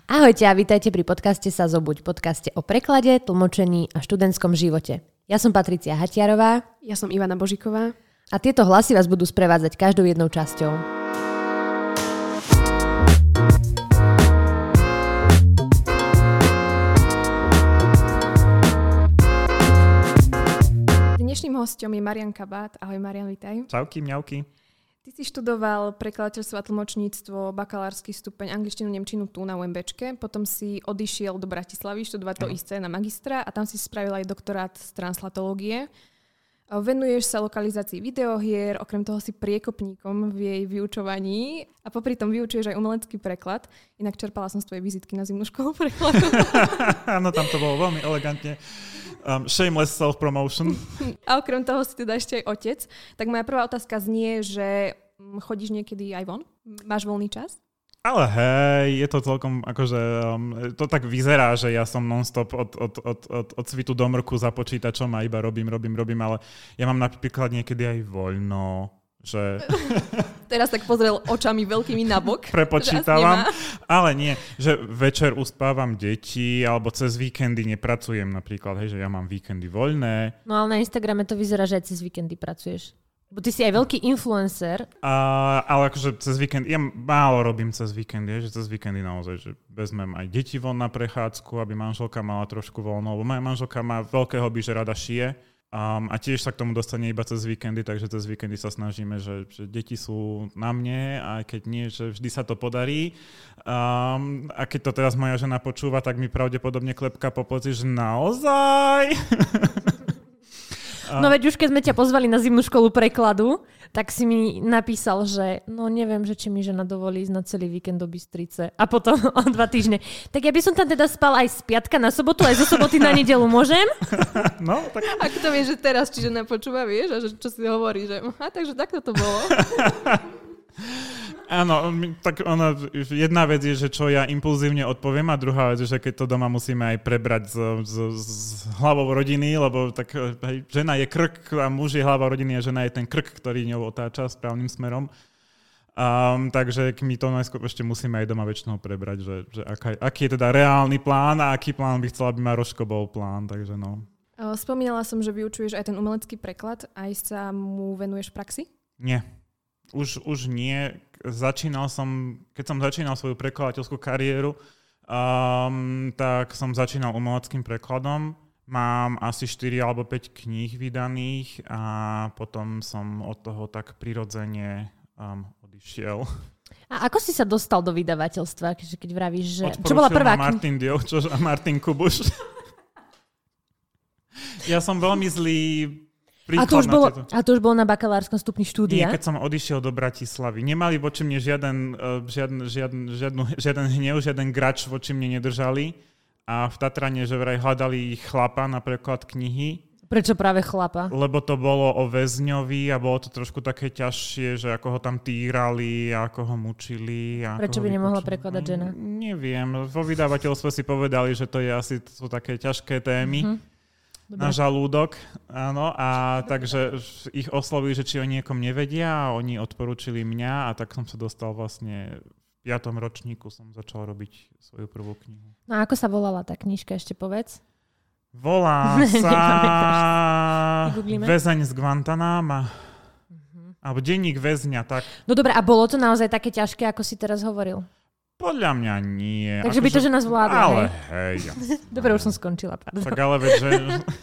Ahojte a vítajte pri podcaste Sa zobuď, podcaste o preklade, tlmočení a študentskom živote. Ja som Patricia Hatiarová. Ja som Ivana Božiková. A tieto hlasy vás budú sprevádzať každou jednou časťou. Dnešným hosťom je Marian Kabát. Ahoj Marian, vítaj. Čauky, mňauky. Ty si študoval prekladateľstvo a tlmočníctvo, bakalársky stupeň angličtinu, nemčinu tu na UMBčke, potom si odišiel do Bratislavy študovať to isté na magistra a tam si spravil aj doktorát z translatológie. Venuješ sa lokalizácii videohier, okrem toho si priekopníkom v jej vyučovaní a popri tom vyučuješ aj umelecký preklad. Inak čerpala som z tvojej vizitky na zimnú školu prekladu. Áno, tam to bolo veľmi elegantne. Shameless self-promotion. A okrem toho si teda ešte aj otec. Tak moja prvá otázka znie, že chodíš niekedy aj von? Máš voľný čas? Ale hej, je to celkom akože, to tak vyzerá, že ja som non-stop od svitu do mrku za počítačom a iba robím, ale ja mám napríklad niekedy aj voľno, že... Teraz tak pozrel očami veľkými nabok. Prepočítavam, ale nie, že večer uspávam deti alebo cez víkendy nepracujem napríklad, hej, že ja mám víkendy voľné. No ale na Instagrame to vyzerá, že aj cez víkendy pracuješ. Bo ty si aj veľký influencer. Ale akože cez víkend, ja málo robím cez víkendy, že cez víkendy naozaj, že vezmem aj deti von na prechádzku, aby manželka mala trošku voľno, lebo moja manželka má veľké hobby, že rada šije a tiež sa k tomu dostane iba cez víkendy, takže cez víkendy sa snažíme, že deti sú na mne a keď nie, že vždy sa to podarí. A keď to teraz moja žena počúva, tak mi pravdepodobne klepka po pleci, že naozaj... No veď už keď sme ťa pozvali na zimnú školu prekladu, tak si mi napísal, že no neviem, že či mi žena dovolí ísť na celý víkend do Bystrice a potom o 2 týždne. Tak ja by som tam teda spal aj z piatka na sobotu, aj zo soboty na nedeľu, môžem? No, tak... Ak to vieš, že teraz, či žena počúva, vieš, a že čo si hovorí, že takže takto to bolo. Áno, tak jedna vec je, že čo ja impulzívne odpoviem a druhá vec je, že keď to doma musíme aj prebrať s hlavou rodiny, lebo tak hej, žena je krk a muž je hlava rodiny a žena je ten krk, ktorý ňou otáča správnym smerom. Takže my to najskôr ešte musíme aj doma väčšinou prebrať, že aký je teda reálny plán a aký plán by chcela, aby Maroško bol plán, takže no. Spomínala som, že vyučuješ aj ten umelecký preklad, aj sa mu venuješ v praxi? Nie. Už nie. Keď som začínal svoju prekladateľskú kariéru, tak som začínal umeleckým prekladom. Mám asi 4 alebo 5 kníh vydaných a potom som od toho tak prirodzene odišiel. A ako si sa dostal do vydavateľstva, keď vravíš, že... Čo bola prvá kniha? Martin Diovčo a Martin Kubuš. Ja som veľmi zlý... A to už bolo na bakalárskom stupni štúdia? Nie, keď som odišiel do Bratislavy. Nemali voči mne žiaden hnev, žiaden grač voči mne nedržali. A v Tatrane, že vraj hľadali chlapa na preklad knihy. Prečo práve chlapa? Lebo to bolo o väzňovi a bolo to trošku také ťažšie, že ako ho tam týrali, ako ho mučili. Prečo by nemohla prekladať žena? Neviem. Vo vydavateľstve si povedali, že to sú také ťažké témy. Mm-hmm. Dobre. Na žalúdok, áno, a takže ich oslovili, že či o niekom nevedia a oni odporúčili mňa a tak som sa dostal vlastne v 5. ročníku som začal robiť svoju prvú knihu. No a ako sa volala tá knižka, ešte povedz? Volá sa Väzeň z Guantanama. Alebo Denník väzňa, tak. No dobre, a bolo to naozaj také ťažké, ako si teraz hovoril? Podľa mňa nie. Takže by to žena zvládla, ale hej. Dobre, už som skončila, pardon. Tak ale veď, že...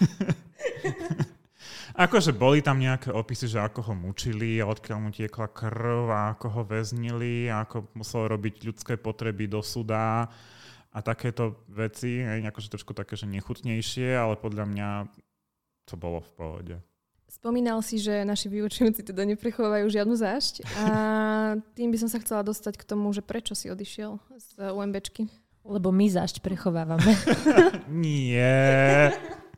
Akože boli tam nejaké opisy, že ako ho mučili a odkiaľ mu tiekla krv a ako ho väznili a ako musel robiť ľudské potreby do súda a takéto veci. Akože trošku také, že nechutnejšie, ale podľa mňa to bolo v pohode. Spomínal si, že naši vyučujúci teda neprechovajú žiadnu zášť a tým by som sa chcela dostať k tomu, že prečo si odišiel z UMBčky? Lebo my zášť prechovávame. Nie.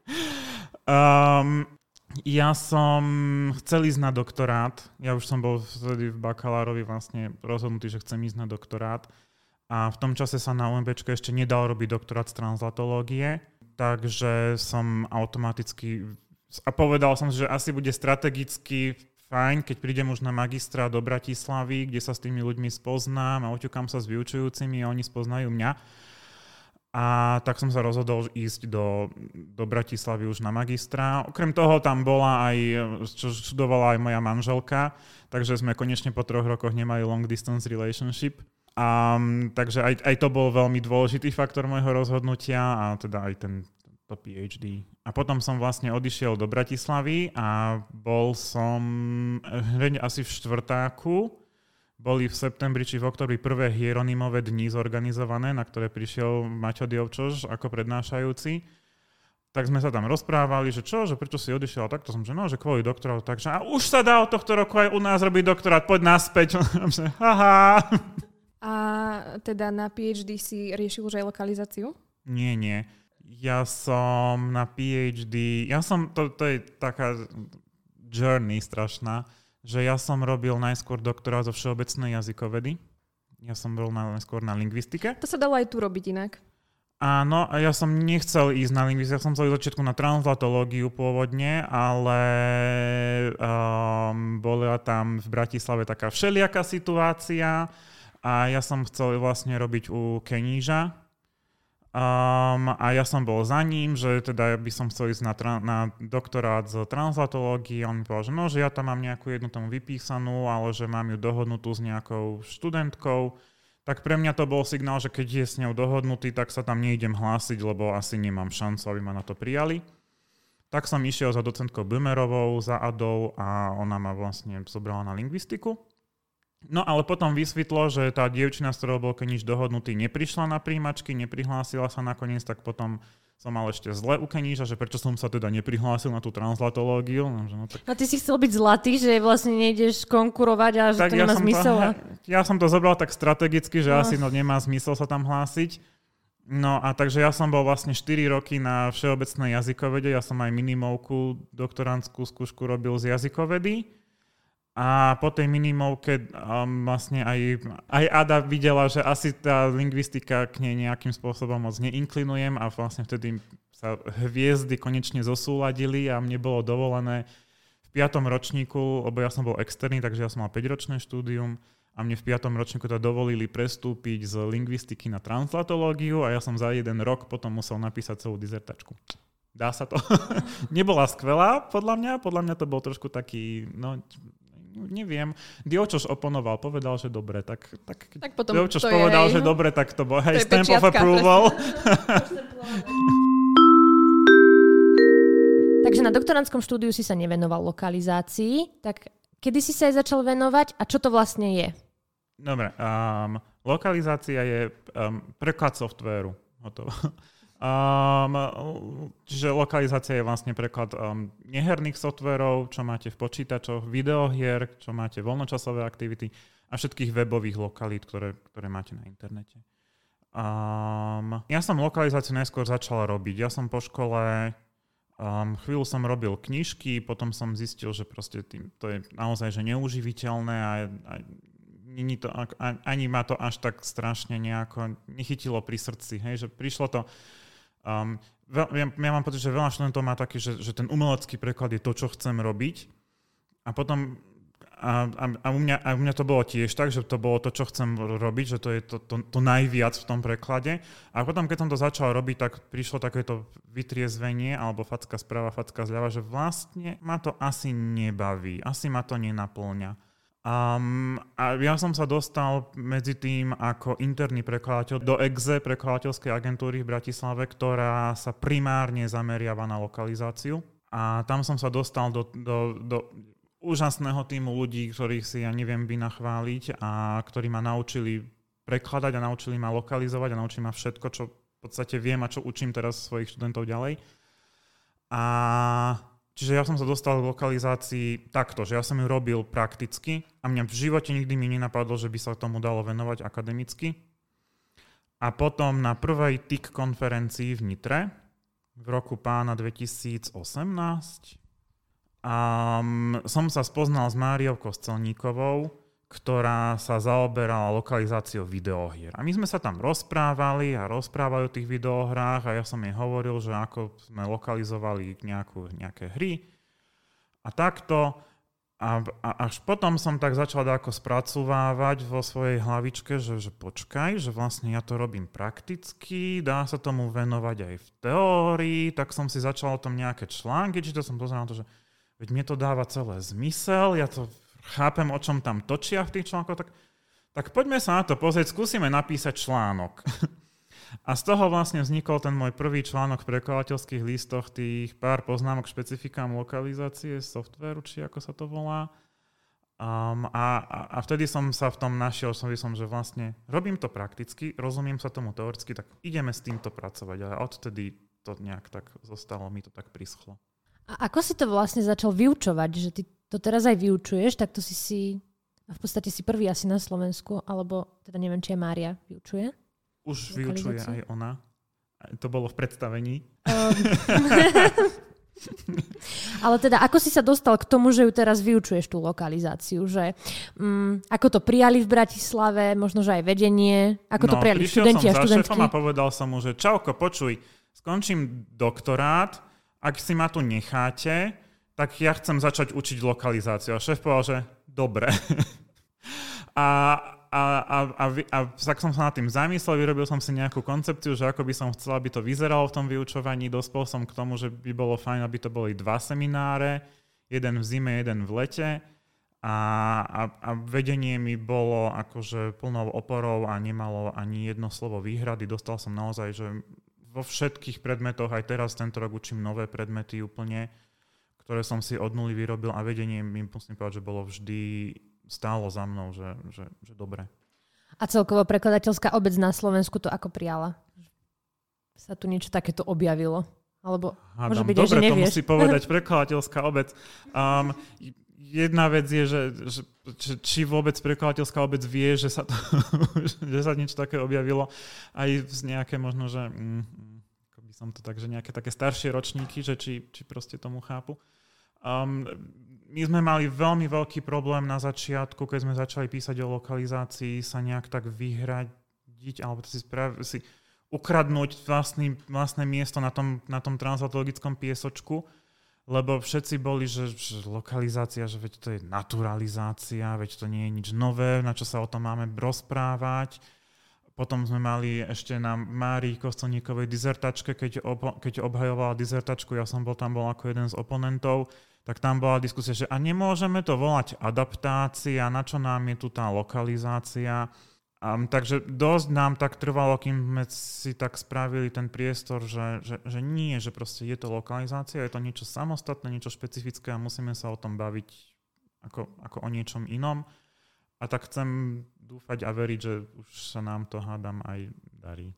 Ja som chcel ísť na doktorát. Ja už som bol vtedy v bakalárovi vlastne rozhodnutý, že chcem ísť na doktorát. A v tom čase sa na UMBčke ešte nedal robiť doktorát z translatológie, takže som automaticky... A povedal som si, že asi bude strategicky fajn, keď prídem už na magistra do Bratislavy, kde sa s tými ľuďmi spoznám a oťukám sa s vyučujúcimi a oni spoznajú mňa. A tak som sa rozhodol ísť do Bratislavy už na magistra. Okrem toho tam bola aj, čo študovala aj moja manželka, takže sme konečne po 3 rokoch nemali long distance relationship. Takže aj to bol veľmi dôležitý faktor môjho rozhodnutia a teda aj to PhD. A potom som vlastne odišiel do Bratislavy a bol som hneď asi v 4. Boli v septembri či v oktobri prvé Hieronymové dni zorganizované, na ktoré prišiel Maťo Diovčoš ako prednášajúci. Tak sme sa tam rozprávali, že prečo si odišiel, a takto som, že kvôli doktorátu, takže a už sa dá od tohto roku aj u nás robiť doktorát, poď naspäť. Haha. A teda na PhD si riešil už aj lokalizáciu? Nie. Ja som na PhD, to je taká journey strašná, že ja som robil najskôr doktorát zo všeobecnej jazykovedy. Ja som bol najskôr na lingvistike. To sa dalo aj tu robiť inak. Áno, a ja som nechcel ísť na lingvistiku, ja som chcel ísť začiatku na translatológiu pôvodne, ale bola tam v Bratislave taká všelijaká situácia a ja som chcel vlastne robiť u Keníža. A ja som bol za ním, že teda by som chcel ísť na doktorát z translatológie. On mi povedal, že ja tam mám nejakú jednu tomu vypísanú, ale že mám ju dohodnutú s nejakou študentkou. Tak pre mňa to bol signál, že keď je s ňou dohodnutý, tak sa tam neidem hlásiť, lebo asi nemám šancu, aby ma na to prijali. Tak som išiel za docentkou Bömerovou, za Adou a ona ma vlastne zobrala na lingvistiku. No ale potom vysvetlo, že tá dievčina, s ktorou bol Keniž dohodnutý, neprišla na príjmačky, neprihlásila sa nakoniec, tak potom som mal ešte zle u Keníža, že prečo som sa teda neprihlásil na tú translatológiu. A ty si chcel byť zlatý, že vlastne nejdeš konkurovať a že tak to nemá zmysel? Ja som to zobral tak strategicky, že asi nemá zmysel sa tam hlásiť. No a takže ja som bol vlastne 4 roky na všeobecnej jazykovede, ja som aj minimovku, doktorandskú skúšku robil z jazykovedy. A po tej minimovke vlastne aj Ada videla, že asi tá lingvistika k nej nejakým spôsobom moc neinklinujem a vlastne vtedy sa hviezdy konečne zosúladili a mne bolo dovolené v 5. ročníku, lebo ja som bol externý, takže ja som mal 5-ročné štúdium a mne v 5. ročníku to dovolili prestúpiť z lingvistiky na translatológiu a ja som za 1 rok potom musel napísať celú dizertačku. Dá sa to. Nebola skvelá, podľa mňa to bol trošku taký, neviem. Diovčoš oponoval, povedal, že dobre, tak potom Diovčoš to povedal, že dobre, tak to bol, hej, stamp of approval. Takže na doktorandskom štúdiu si sa nevenoval lokalizácii, tak kedy si sa aj začal venovať a čo to vlastne je? Dobre, lokalizácia je preklad softvéru. Hotovo. Čiže lokalizácia je vlastne preklad neherných softverov, čo máte v počítačoch, videohier, čo máte voľnočasové aktivity a všetkých webových lokalít, ktoré máte na internete. Ja som lokalizáciu najskôr začal robiť. Ja som po škole chvíľu som robil knižky, potom som zistil, že proste to je naozaj že neuživiteľné a ani ma to až tak strašne nejako nechytilo pri srdci. Hej, že prišlo to. Ja mám pocit, že veľa študentov má taký, že ten umelecký preklad je to, čo chcem robiť. A potom u mňa to bolo tiež tak, že to bolo to, čo chcem robiť, že to je to najviac v tom preklade. A potom, keď som to začal robiť, tak prišlo takéto vytriezvenie alebo facka správa, facka zľava, že vlastne ma to asi nebaví, asi ma to nenapĺňa. A ja som sa dostal medzi tým ako interný prekladateľ do EXE, prekladateľskej agentúry v Bratislave, ktorá sa primárne zameriava na lokalizáciu. A tam som sa dostal do úžasného týmu ľudí, ktorých si ja neviem vynachváliť a ktorí ma naučili prekladať a naučili ma lokalizovať a naučili ma všetko, čo v podstate viem a čo učím teraz svojich študentov ďalej. Čiže ja som sa dostal k lokalizácii takto, že ja som ju robil prakticky a mňa v živote nikdy mi nenapadlo, že by sa tomu dalo venovať akademicky. A potom na prvej TIC konferencii v Nitre v roku pána 2018 som sa spoznal s Máriou Kostelníkovou, ktorá sa zaoberala lokalizáciou videohier. A my sme sa tam rozprávali o tých videohrách a ja som jej hovoril, že ako sme lokalizovali nejaké hry a takto. až potom som tak začal ako spracovávať vo svojej hlavičke, že počkaj, že vlastne ja to robím prakticky, dá sa tomu venovať aj v teórii, tak som si začal o tom nejaké články, či to som pozeral na to, že veď mne to dáva celé zmysel, ja to chápem, o čom tam točia v tých článkoch, tak poďme sa na to pozrieť, skúsime napísať článok. A z toho vlastne vznikol ten môj prvý článok v prekladateľských listoch, tých pár poznámok špecifikám lokalizácie softvéru, či ako sa to volá. A vtedy som sa v tom našiel, že vlastne robím to prakticky, rozumiem sa tomu teoreticky, tak ideme s týmto pracovať. Ale odtedy to nejak tak zostalo, mi to tak prischlo. A ako si to vlastne začal vyučovať? Že ty to teraz aj vyučuješ, tak to si v podstate si prvý asi na Slovensku, alebo teda neviem, či aj Mária vyučuje? Už vyučuje aj ona. To bolo v predstavení. Ale teda, ako si sa dostal k tomu, že ju teraz vyučuješ tú lokalizáciu? Že, ako to prijali v Bratislave, možno, že aj vedenie? Ako to prijali študenti a študentky? Prišiel som za šéfom a povedal som mu, že čauko, počuj, skončím doktorát, ak si ma tu necháte, tak ja chcem začať učiť lokalizáciu. A šéf povedal, že dobre. A tak som sa nad tým zamyslel, vyrobil som si nejakú koncepciu, že ako by som chcel, aby to vyzeralo v tom vyučovaní. Dospel som k tomu, že by bolo fajn, aby to boli 2 semináre, jeden v zime, jeden v lete. A vedenie mi bolo akože plnou oporou a nemalo ani jedno slovo výhrady. Dostal som naozaj, že vo všetkých predmetoch, aj teraz tento rok učím nové predmety úplne, ktoré som si od nuly vyrobil a vedenie mi, musím povedať, že bolo vždy stálo za mnou, že dobre. A celkovo prekladateľská obec na Slovensku to ako prijala? Sa tu niečo takéto objavilo? Alebo môže byť, dobre, že nevieš. To musí povedať prekladateľská obec. Jedna vec je, že či vôbec prekladateľská obec vie, že sa niečo také objavilo. Aj z nejaké možno, že ako by som to tak, že nejaké také staršie ročníky, že či proste tomu chápu. My sme mali veľmi veľký problém na začiatku, keď sme začali písať o lokalizácii, sa nejak tak vyhradiť alebo si ukradnúť vlastné miesto na tom transatlantickom piesočku, lebo všetci boli, že lokalizácia, že veď to je naturalizácia, veď to nie je nič nové, na čo sa o tom máme rozprávať. Potom sme mali ešte na Márii Kostelníkovej dizertačke, keď obhajovala dizertačku, ja som tam bol ako jeden z oponentov, tak tam bola diskusia, že a nemôžeme to volať adaptácia, na čo nám je tu tá lokalizácia. Takže dosť nám tak trvalo, kým sme si tak spravili ten priestor, že nie, že proste je to lokalizácia, je to niečo samostatné, niečo špecifické a musíme sa o tom baviť ako o niečom inom. A tak chcem dúfať a veriť, že už sa nám to hádam aj darí.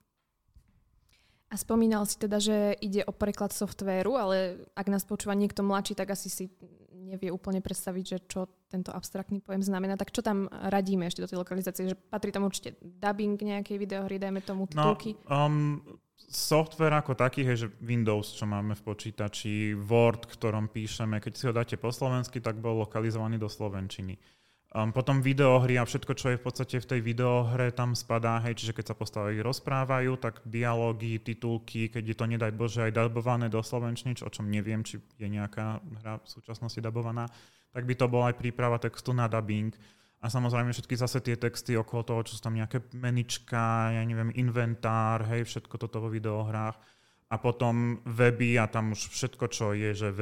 A spomínal si teda, že ide o preklad softvéru, ale ak nás počúva niekto mladší, tak asi si nevie úplne predstaviť, že čo tento abstraktný pojem znamená. Tak čo tam radíme ešte do tej lokalizácie? Že patrí tam určite dubbing nejakej videohry, dajme tomu titulky? Software ako taký je, že Windows, čo máme v počítači, Word, ktorom píšeme, keď si ho dáte po slovensky, tak bol lokalizovaný do slovenčiny. Potom videohry a všetko, čo je v podstate v tej videohre, tam spadá, čiže keď sa postavy rozprávajú, tak dialógy, titulky, keď je to nedaj Bože aj dabované do slovenčiny, o čom neviem, či je nejaká hra v súčasnosti dabovaná, tak by to bola aj príprava textu na dubbing. A samozrejme všetky zase tie texty okolo toho, čo sú tam nejaké menička, ja neviem, inventár, všetko toto vo videohrách. A potom weby a tam už všetko, čo je, že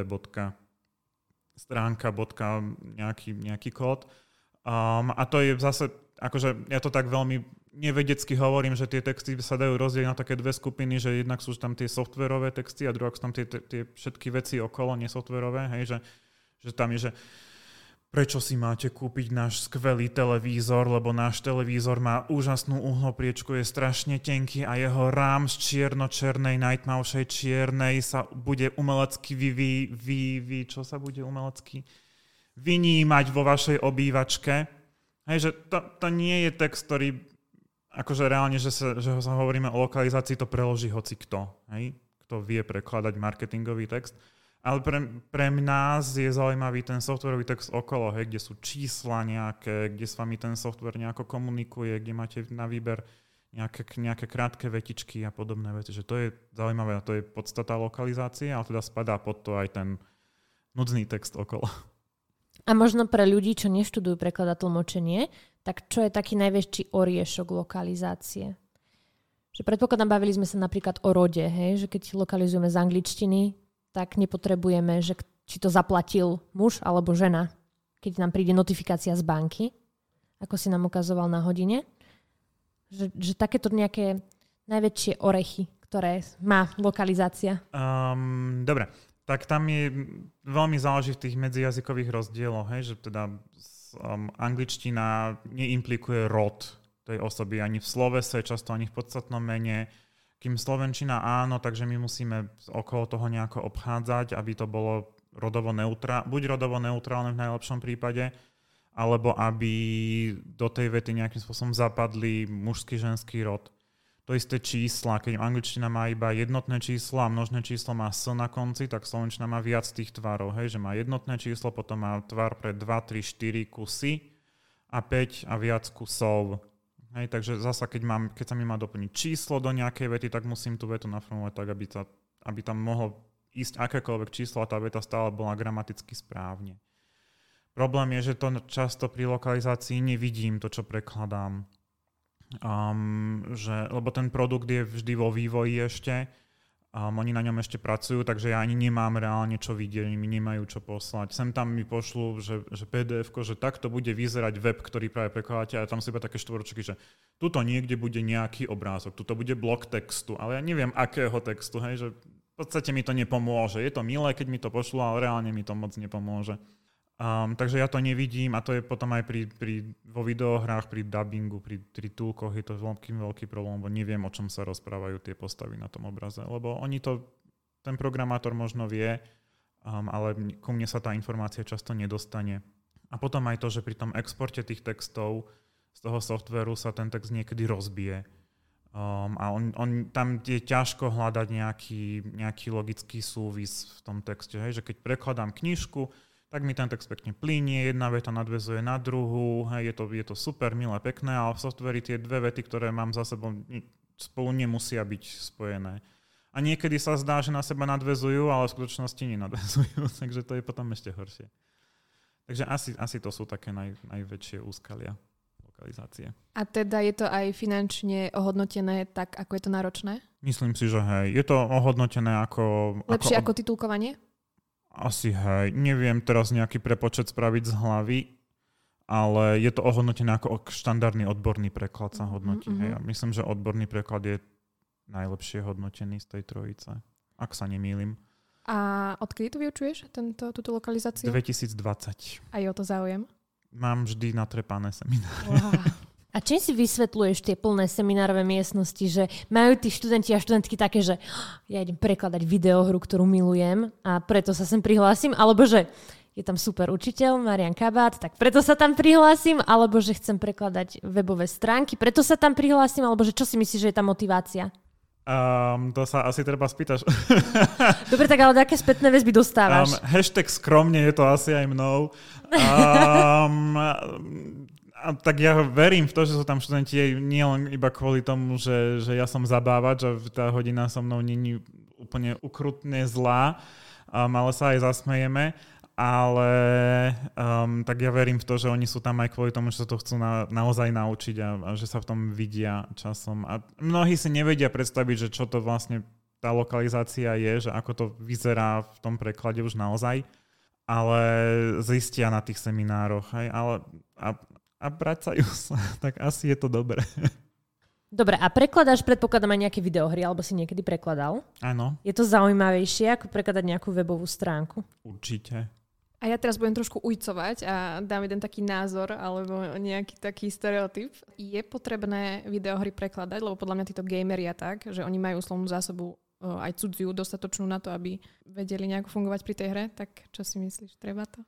stránka, nejaký kód. A to je zase, akože ja to tak veľmi nevedecky hovorím, že tie texty sa dajú rozdieť na také dve skupiny, že jednak sú tam tie softverové texty a druhá sú tam tie všetky veci okolo, nesoftverové, že tam je, že prečo si máte kúpiť náš skvelý televízor, lebo náš televízor má úžasnú uhlopriečku, je strašne tenký a jeho rám z čierno-černej, najtmavšej čiernej sa bude umelecky čo sa bude umelecky vynímať vo vašej obývačke. Že to nie je text, ktorý akože reálne, že sa hovoríme o lokalizácii, to preloží hoci kto. Kto vie prekladať marketingový text. Ale pre nás je zaujímavý ten softwarový text okolo, kde sú čísla nejaké, kde s vami ten software nejako komunikuje, kde máte na výber nejaké krátke vetičky a podobné veci. Že to je zaujímavé a to je podstata lokalizácie, ale teda spadá pod to aj ten núdzný text okolo. A možno pre ľudí, čo neštudujú preklad a tlmočenie, tak čo je taký najväčší oriešok lokalizácie? Že predpokladám, bavili sme sa napríklad o rode, hej? Že keď lokalizujeme z angličtiny, tak nepotrebujeme, že či to zaplatil muž alebo žena, keď nám príde notifikácia z banky, ako si nám ukazoval na hodine. Že takéto nejaké najväčšie orechy, ktoré má lokalizácia. Dobre. Tak tam je veľmi záleží v tých medzijazykových rozdieloch, hej, že teda angličtina neimplikuje rod tej osoby ani v slovese, často ani v podstatnom mene, kým slovenčina áno, takže my musíme okolo toho nejako obchádzať, aby to bolo buď rodovo neutrálne v najlepšom prípade, alebo aby do tej vety nejakým spôsobom zapadli mužský, ženský rod. To isté čísla, keď angličtina má iba jednotné číslo a množné číslo má s na konci, tak slovenčina má viac tých tvarov, hej, že má jednotné číslo, potom má tvar pre 2, 3, 4 kusy a 5 a viac kusov. Hej, takže zasa, keď sa mi má doplniť číslo do nejakej vety, tak musím tú vetu naformulovať tak, aby tam mohlo ísť akékoľvek číslo a tá veta stále bola gramaticky správne. Problém je, že to často pri lokalizácii nevidím to, čo prekladám. Lebo ten produkt je vždy vo vývoji ešte, oni na ňom ešte pracujú, takže ja ani nemám reálne čo vidieť, mi nemajú čo poslať. Sem tam mi pošlú, že PDF-ko, že takto bude vyzerať web, ktorý práve prekladáte, a tam si iba také štvorčeky, že tuto niekde bude nejaký obrázok, tuto bude blok textu, ale ja neviem akého textu, hej, že v podstate mi to nepomôže. Je to milé, keď mi to pošlú, ale reálne mi to moc nepomôže. Takže ja to nevidím a to je potom aj vo videohrách, pri dubbingu, pri túlkoch je to veľký problém, lebo neviem, o čom sa rozprávajú tie postavy na tom obraze, lebo ten programátor možno vie, ale ku mne sa tá informácia často nedostane. A potom aj to, že pri tom exporte tých textov z toho softvéru sa ten text niekedy rozbije. A tam je ťažko hľadať nejaký logický súvis v tom texte, hej, že keď prekladám knižku, tak mi ten text pekne plynie, jedna veta nadväzuje na druhú, hej, je to super, milé, pekné, ale v softveri tie dve vety, ktoré mám za sebou, spolu nemusia byť spojené. A niekedy sa zdá, že na seba nadväzujú, ale v skutočnosti nenadväzujú, takže to je potom ešte horšie. Takže asi to sú také najväčšie úskalia lokalizácie. A teda je to aj finančne ohodnotené tak, ako je to náročné? Myslím si, že hej. Je to ohodnotené ako... Lepšie ako titulkovanie? Asi hej. Neviem teraz nejaký prepočet spraviť z hlavy, ale je to ohodnotené ako štandardný odborný preklad sa hodnotí. Hej. Ja myslím, že odborný preklad je najlepšie hodnotený z tej trojice, ak sa nemýlim. A odkedy to vyučuješ, túto lokalizáciu? 2020. A je o to záujem? Mám vždy natrepané semináre. Wow. A čím si vysvetľuješ tie plné seminárové miestnosti, že majú tí študenti a študentky také, že ja idem prekladať videohru, ktorú milujem a preto sa sem prihlásim, alebo že je tam super učiteľ, Marian Kabát, tak preto sa tam prihlásim, alebo že chcem prekladať webové stránky, preto sa tam prihlásim, alebo že čo si myslíš, že je tá motivácia? To sa asi treba spýtaš. Dobre, tak ale aké spätné väzby dostávaš? Hashtag skromne je to asi aj mnou. Tak ja verím v to, že sú tam študenti nie len iba kvôli tomu, že ja som zabávač a tá hodina so mnou nie je úplne ukrutne zlá, ale sa aj zasmejeme. Ale tak ja verím v to, že oni sú tam aj kvôli tomu, že sa to chcú naozaj naučiť a že sa v tom vidia časom. A mnohí si nevedia predstaviť, že čo to vlastne tá lokalizácia je, že ako to vyzerá v tom preklade už naozaj, ale zistia na tých seminároch. Hej? A vracajú sa, tak asi je to dobré. Dobre, a prekladáš, predpokladám, aj nejaké videohry, alebo si niekedy prekladal? Áno. Je to zaujímavejšie, ako prekladať nejakú webovú stránku? Určite. A ja teraz budem trošku ujcovať a dám jeden taký názor alebo nejaký taký stereotyp. Je potrebné videohry prekladať, lebo podľa mňa títo gameria tak, že oni majú slovnú zásobu aj cudziu dostatočnú na to, aby vedeli nejako fungovať pri tej hre. Tak čo si myslíš, treba to?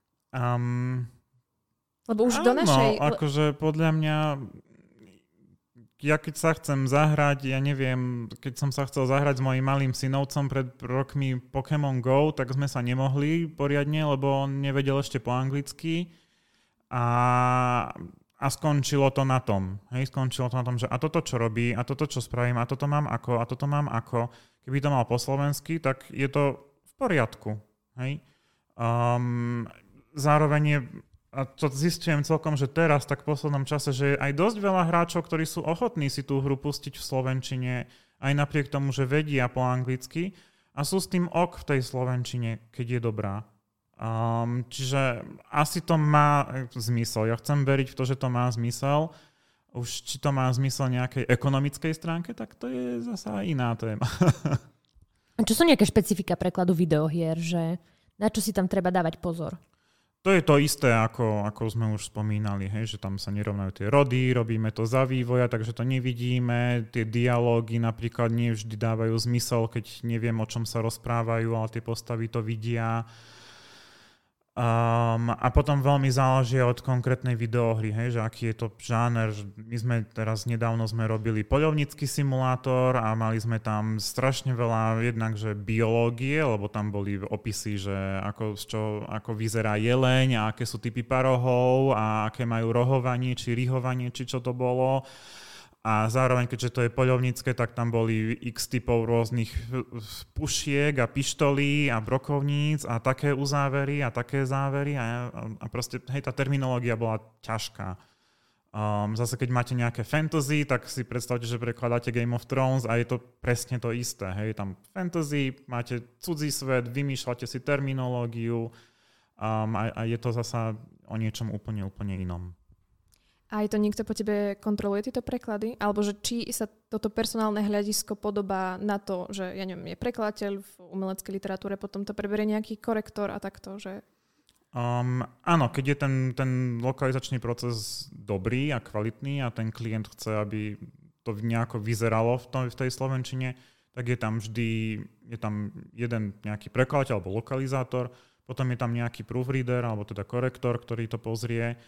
Lebo už do našej... akože podľa mňa, ja keď sa chcem zahrať, ja neviem, keď som sa chcel zahrať s mojím malým synovcom pred rokmi Pokémon Go, tak sme sa nemohli poriadne, lebo on nevedel ešte po anglicky a skončilo to na tom. Hej, skončilo to na tom, že a toto čo robí, a toto čo spravím, a toto mám ako, a toto mám ako. Keby to mal po slovensky, tak je to v poriadku. Hej. zároveň je, a to zistujem celkom, že teraz, tak v poslednom čase, že je aj dosť veľa hráčov, ktorí sú ochotní si tú hru pustiť v slovenčine, aj napriek tomu, že vedia po anglicky a sú s tým v tej slovenčine, keď je dobrá. Čiže asi to má zmysel. Ja chcem veriť v to, že to má zmysel. Už či to má zmysel nejakej ekonomickej stránke, tak to je zasa iná téma. Čo sú nejaké špecifika prekladu videohier, že na čo si tam treba dávať pozor? To je to isté, ako sme už spomínali, hej, že tam sa nerovnajú tie rody, robíme to za vývoja, takže to nevidíme. Tie dialógy napríklad nie vždy dávajú zmysel, keď neviem, o čom sa rozprávajú, ale tie postavy to vidia. A potom veľmi záleží od konkrétnej videohry, hej, že aký je to žáner. My sme teraz nedávno robili poľovnícky simulátor a mali sme tam strašne veľa jednak, že biológie, lebo tam boli opisy, že ako vyzerá jeleň a aké sú typy parohov a aké majú rohovanie, či rihovanie, či čo to bolo. A zároveň, keďže to je poľovnícke, tak tam boli x typov rôznych pušiek a pištolí a brokovníc a také uzávery a také závery a proste, hej, tá terminológia bola ťažká. Zase keď máte nejaké fantasy, tak si predstavte, že prekladáte Game of Thrones a je to presne to isté. Hej, tam fantasy, máte cudzí svet, vymýšľate si terminológiu a je to zasa o niečom úplne inom. A aj to niekto po tebe kontroluje tieto preklady? Alebo že či sa toto personálne hľadisko podobá na to, že ja neviem, je prekladateľ v umeleckej literatúre, potom to preberie nejaký korektor a takto, že... Áno, keď je ten lokalizačný proces dobrý a kvalitný a ten klient chce, aby to nejako vyzeralo v tej slovenčine, tak je tam jeden nejaký prekladateľ alebo lokalizátor, potom je tam nejaký proofreader alebo teda korektor, ktorý to pozrie.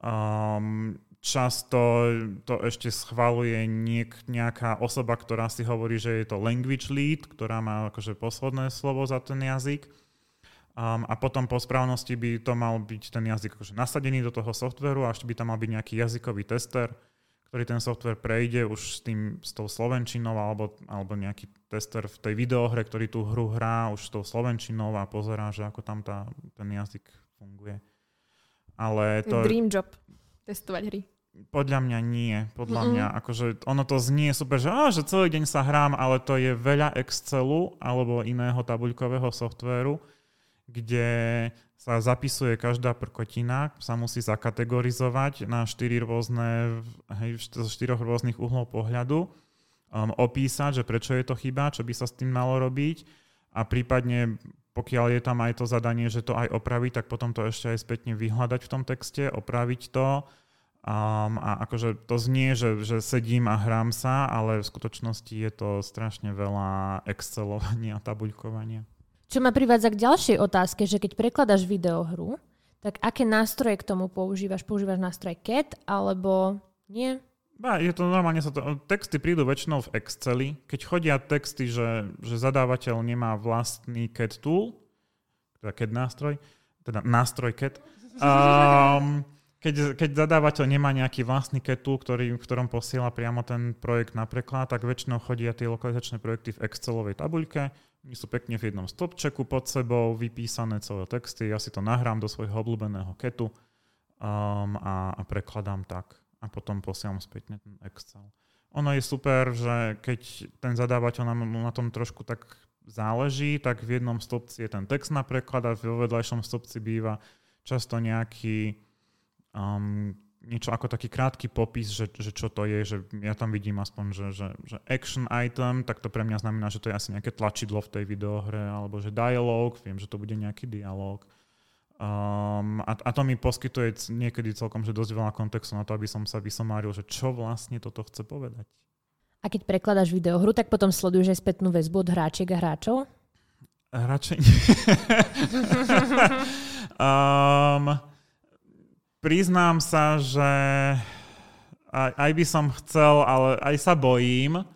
Často to ešte schvaľuje nejaká osoba, ktorá si hovorí, že je to language lead, ktorá má akože posledné slovo za ten jazyk. A potom po správnosti by to mal byť ten jazyk akože nasadený do toho softvéru a ešte by tam mal byť nejaký jazykový tester, ktorý ten softvér prejde už s tou slovenčinou alebo nejaký tester v tej videohre, ktorý tú hru hrá už s tou slovenčinou a pozerá, že ako tam ten jazyk funguje. Ale to... Dream job, testovať hry. Podľa mňa nie. Podľa mňa, akože ono to znie super, že celý deň sa hrám, ale to je veľa Excelu alebo iného tabuľkového softvéru, kde sa zapisuje každá prkotina, sa musí zakategorizovať na 4 rôznych uhlov pohľadu, opísať, že prečo je to chyba, čo by sa s tým malo robiť a prípadne pokiaľ je tam aj to zadanie, že to aj opraviť, tak potom to ešte aj spätne vyhľadať v tom texte, opraviť to. A akože to znie, že sedím a hrám sa, ale v skutočnosti je to strašne veľa excelovania a tabuľkovania. Čo ma privádza k ďalšej otázke, že keď prekladáš videohru, tak aké nástroje k tomu používaš? Používaš nástroj CAT alebo nie? Je to normálne, texty prídu väčšinou v Exceli. Keď chodia texty, že zadávateľ nemá vlastný CAT tool, teda CAT nástroj, teda nástroj CAT, keď zadávateľ nemá nejaký vlastný CAT tool, v ktorom posiela priamo ten projekt na preklad, tak väčšinou chodia tie lokalizačné projekty v Excelovej tabuľke. Oni sú pekne v jednom stĺpčeku pod sebou, vypísané celé texty. Ja si to nahrám do svojho obľúbeného CATu a prekladám tak. A potom posielam späť ten Excel. Ono je super, že keď ten zadávateľ na tom trošku tak záleží, tak v jednom stĺpci je ten text na preklad a vo vedľajšom stĺpci býva často nejaký niečo ako taký krátky popis, že čo to je, že ja tam vidím aspoň, že action item, tak to pre mňa znamená, že to je asi nejaké tlačidlo v tej videohre, alebo že dialog, viem, že to bude nejaký dialog. A to mi poskytuje niekedy celkom že dosť veľa kontextu na to, aby som sa vysomáril, že čo vlastne toto chce povedať. A keď prekladáš videohru, tak potom sleduješ aj spätnú väzbu od hráčiek a hráčov? Radšej nie. Priznám sa, že aj by som chcel, ale aj sa bojím.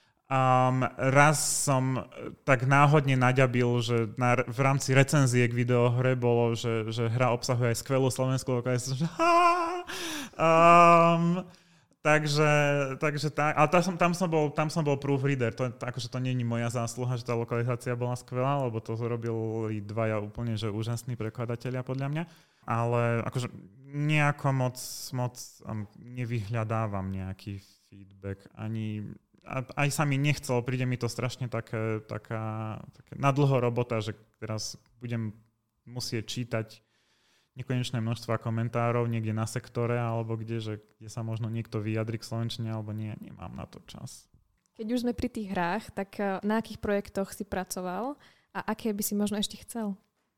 Raz som tak náhodne naďabil, že v rámci recenzie k videohre bolo, že hra obsahuje aj skvelú slovenskú lokalizáciu. Takže tak, ale tam som bol proofreader, akože to nie je moja zásluha, že tá lokalizácia bola skvelá, lebo to robili dvaja úplne že úžasní prekladatelia podľa mňa, ale akože nejako moc nevyhľadávam nejaký feedback, ani aj sa mi nechcelo, príde mi to strašne taká nadlho robota, že teraz budem musieť čítať nekonečné množstva komentárov niekde na sektore alebo kde sa možno niekto vyjadri k slovenčine alebo nie, nemám na to čas. Keď už sme pri tých hrách, tak na akých projektoch si pracoval a aké by si možno ešte chcel?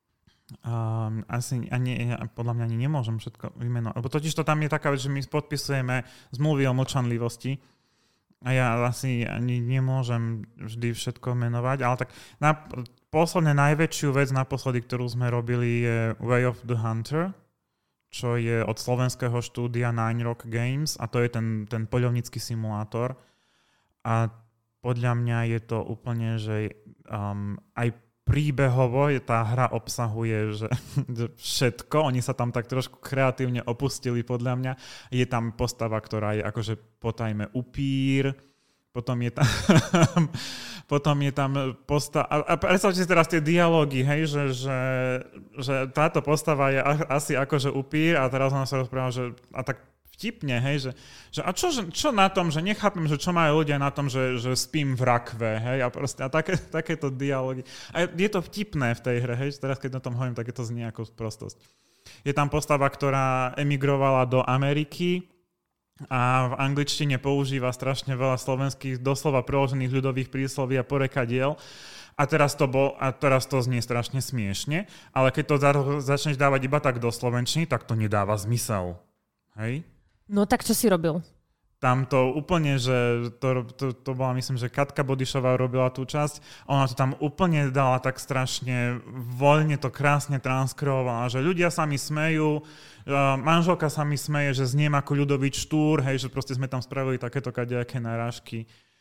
Podľa mňa ani nemôžem všetko vymenovať, lebo totiž to tam je taká vec, že my podpisujeme zmluvy o mlčanlivosti a ja asi ani nemôžem vždy všetko menovať, ale tak posledne najväčšiu vec naposledy, ktorú sme robili, je Way of the Hunter, čo je od slovenského štúdia Nine Rock Games a to je ten poľovnícky simulátor. A podľa mňa je to úplne, že aj príbehovo tá hra obsahuje že všetko. Oni sa tam tak trošku kreatívne opustili podľa mňa. Je tam postava, ktorá je akože potajme upír, potom je tam postava... A predstavte si teraz tie dialógy, hej, že táto postava je asi akože upír a teraz ona sa rozpráva, že a tak vtipne, hej, že a čo na tom, že nechápem, že čo majú ľudia na tom, že spím v rakve, hej, a proste a takéto dialógy. A je to vtipné v tej hre, hej, teraz keď o tom hovorím, tak je to znie ako sprostosť. Je tam postava, ktorá emigrovala do Ameriky, a v angličtine používa strašne veľa slovenských doslova preložených ľudových prísloví a porekadiel. A teraz to znie strašne smiešne, ale keď to začneš dávať iba tak do slovenčiny, tak to nedáva zmysel. Hej? No tak čo si robil? Tam to úplne, že to bola, myslím, že Katka Bodišová robila tú časť. Ona to tam úplne dala tak strašne voľne, to krásne transkribovala, že ľudia sa mi smejú, manželka sa mi smeje, že zniem ako ľudový štúr, hej, že proste sme tam spravili takéto kadejaké narážky.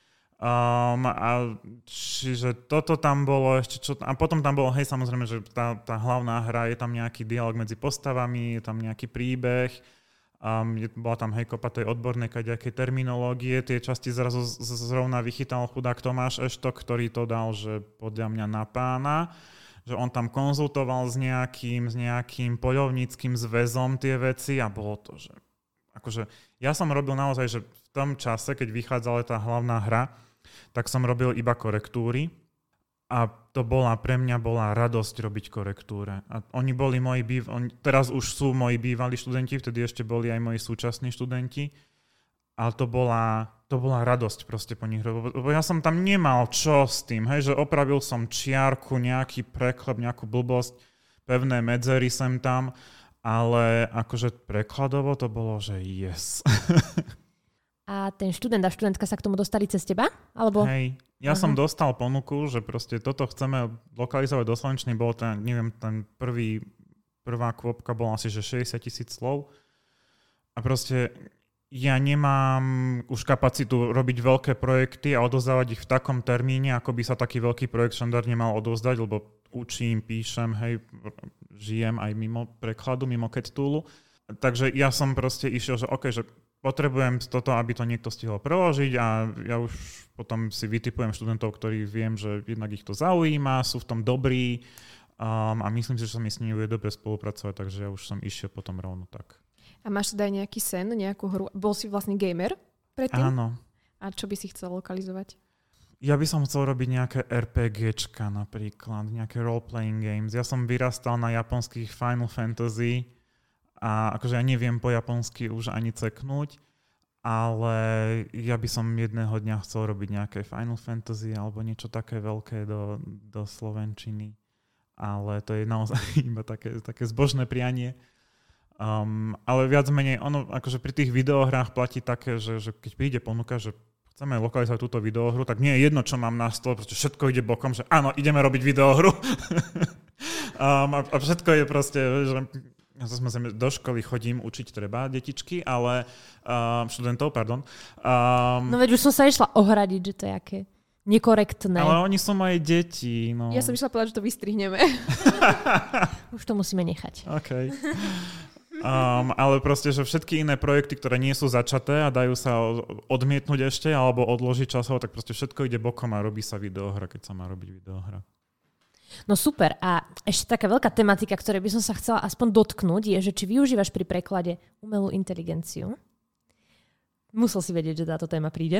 Čiže toto tam bolo ešte, a potom tam bolo, hej, samozrejme, že tá hlavná hra, je tam nejaký dialog medzi postavami, je tam nejaký príbeh, bola tam kopa tej odbornej kadejakej terminológie, tie časti zrazu zrovna vychytal chudák Tomáš Eštok, ktorý to dal, že podľa mňa na pána, že on tam konzultoval s nejakým poľovníckým zväzom tie veci a bolo to, že akože ja som robil naozaj, že v tom čase, keď vychádzala tá hlavná hra, tak som robil iba korektúry. A to pre mňa bola radosť robiť korektúre. A oni boli teraz už sú moji bývalí študenti, vtedy ešte boli aj moji súčasní študenti. Ale to bola radosť proste po nich. Lebo ja som tam nemal čo s tým, hej, že opravil som čiarku, nejaký preklep, nejakú blbosť, pevné medzery sem tam, ale akože prekladovo to bolo, že yes. A ten študent a študentka sa k tomu dostali cez teba? Alebo... Hej, ja som dostal ponuku, že proste toto chceme lokalizovať do slovenčiny. Bolo ten, neviem, prvá kvopka bola asi že 60,000 slov. A proste ja nemám už kapacitu robiť veľké projekty a odozdávať ich v takom termíne, ako by sa taký veľký projekt štandardne mal odozdať, lebo učím, píšem, hej, žijem aj mimo prekladu, mimo CAT-toolu. Takže ja som proste išiel, že OK, že potrebujem toto, aby to niekto stihol preložiť a ja už potom si vytipujem študentov, ktorí viem, že jednak ich to zaujíma, sú v tom dobrí a myslím si, že sa mi s nimi bude dobre spolupracovať, takže ja už som išiel potom rovno tak. A máš teda aj nejaký sen, nejakú hru? Bol si vlastne gamer predtým? Áno. A čo by si chcel lokalizovať? Ja by som chcel robiť nejaké RPGčka napríklad, nejaké role-playing games. Ja som vyrastal na japonských Final Fantasy a akože ja neviem po japonsky už ani ceknúť, ale ja by som jedného dňa chcel robiť nejaké Final Fantasy alebo niečo také veľké do slovenčiny. Ale to je naozaj iba také zbožné prianie. Ale viac menej, ono akože pri tých videohrách platí také, že keď príde ponuka, že chceme lokalizovať túto videohru, tak nie je jedno, čo mám na stole, pretože všetko ide bokom, že áno, ideme robiť videohru. A všetko je proste, že do školy chodím učiť treba detičky, ale študentov, pardon. No veď už som sa išla ohradiť, že to je aké nekorektné. Ale oni sú moje deti. No. Ja som išla povedať, že to vystrihneme. Už to musíme nechať. OK. Ale proste, že všetky iné projekty, ktoré nie sú začaté a dajú sa odmietnúť ešte alebo odložiť časovo, tak proste všetko ide bokom a robí sa videohra, keď sa má robiť videohra. No super. A ešte taká veľká tematika, ktorej by som sa chcela aspoň dotknúť, je, že či využívaš pri preklade umelú inteligenciu. Musel si vedieť, že táto téma príde.